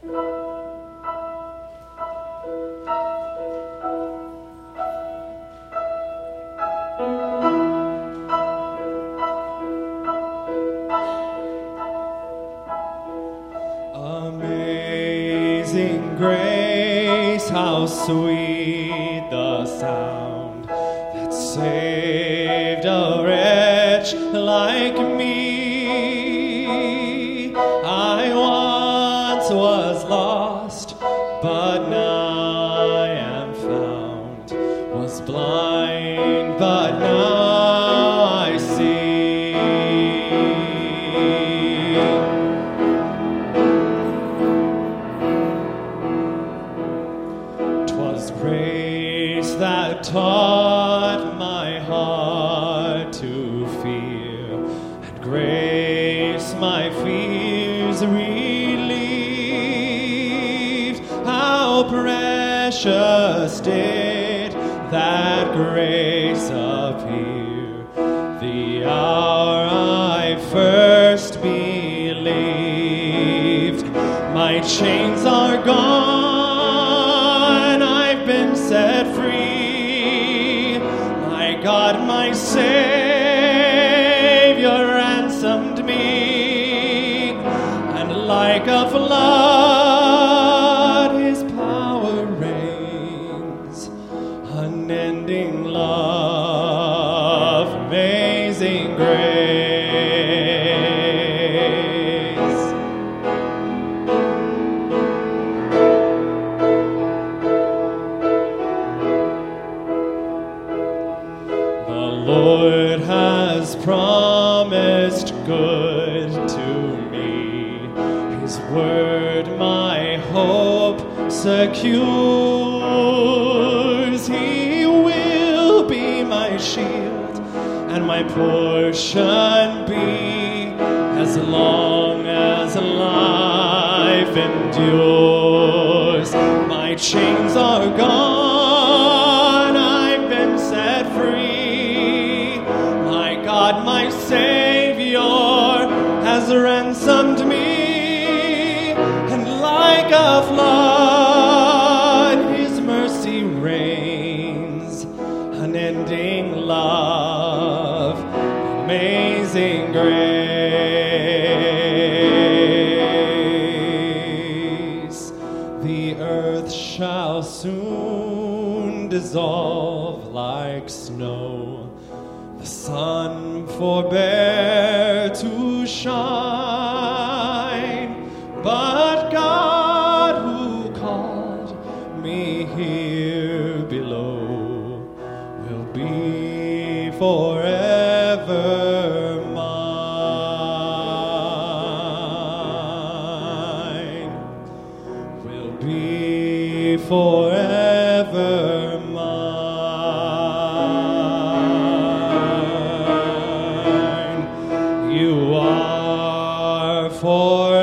Amazing grace, how sweet the sound that saved a wretch like me. I once was lost, but now I am found, was blind, but now I see. 'Twas grace that taught my heart to fear, and grace my fears relieved. How precious did that grace appear the hour I first believed. My chains are gone, I've been set free. My God, my Savior ransomed me, and like a flood his power reigns. Unending love, amazing grace. The Lord has promised good to me. His word my hope secures. He will be my shield and my portion be, as long as life endures. My chains are gone, I've been set free. My God, my Savior has ransomed me, and like a flood his mercy reigns. Unending love, amazing grace. The earth shall soon dissolve like snow, the sun forbear to shine, but God who called me here below will be forever mine, will be forever mine. You are forever